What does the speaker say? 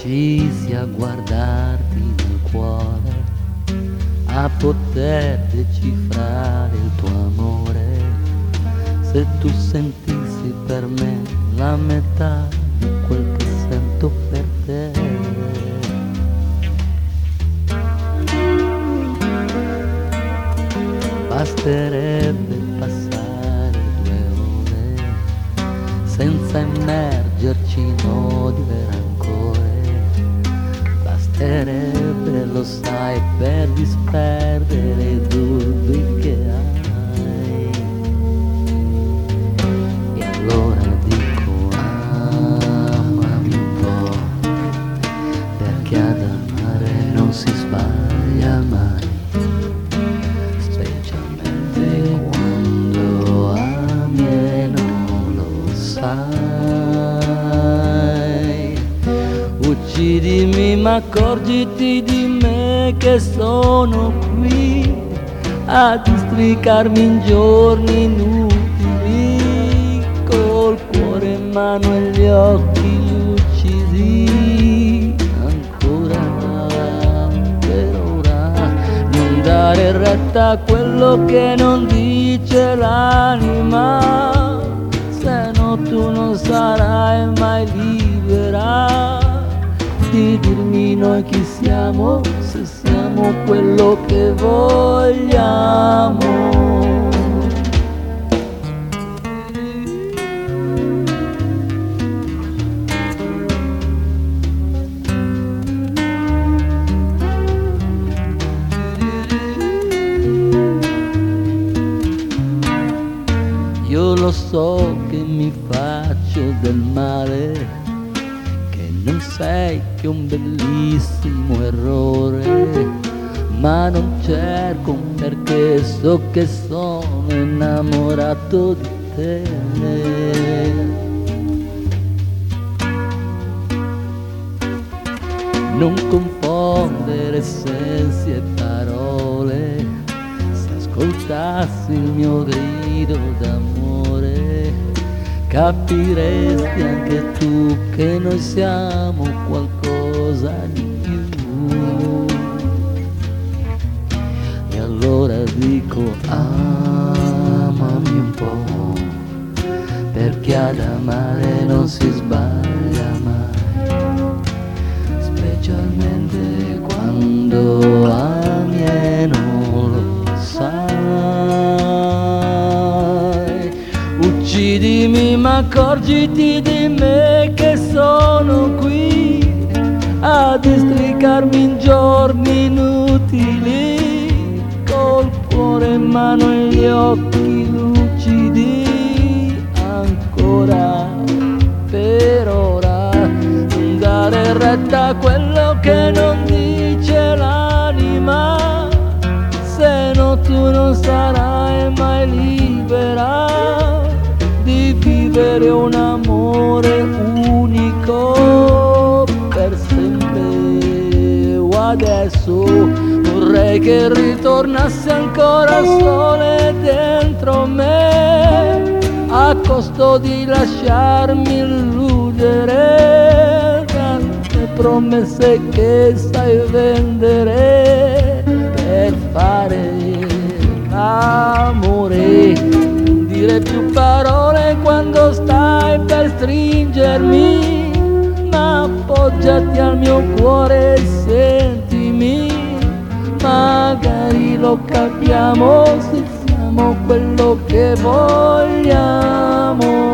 decisi a guardarti nel cuore, a poter decifrare il tuo amore. Se tu sentissi per me la metà di quel che sento per te, basterebbe passare 2 ore senza immergerci in odio e rancore. Basterebbe, lo sai, per disperdere i dubbi che hai. E allora dico amami un po', perché ad amare non si sbaglia mai, specialmente quando ami e non lo sai. Uccidimi ma accorgiti di me che sono qui a districarmi in giorni inutili, col cuore in mano e gli occhi lucidi. Ancora per ora non dare retta a quello che non dice l'anima, se no tu non sarai mai libera di dirmi noi chi siamo, se siamo quello che vogliamo. Io lo so che mi faccio del male, non sei che un bellissimo errore, ma non cerco perché so che sono innamorato di te. Non confondere sensi e parole, se ascoltassi il mio grido d'amore capiresti anche tu che noi siamo qualcosa di più. E allora dico amami un po', perché ad amare non si sbaglia mai, specialmente quando ami e non lo sai. Uccidimi ma accorgiti di me che sono qui a districarmi in giorni inutili, col cuore in mano e gli occhi lucidi. Ancora per ora non dare retta a quello che non dice l'anima, se no tu non sarai mai libera di vivere un amore unico per sempre. O adesso vorrei che ritornasse ancora il sole dentro me, a costo di lasciarmi illudere tante promesse che sai vendere per fare l'amore. Non dire più parole quando stai per stringermi, ma appoggiati al mio cuore e sentimi. Magari lo capiamo se siamo quello che vogliamo.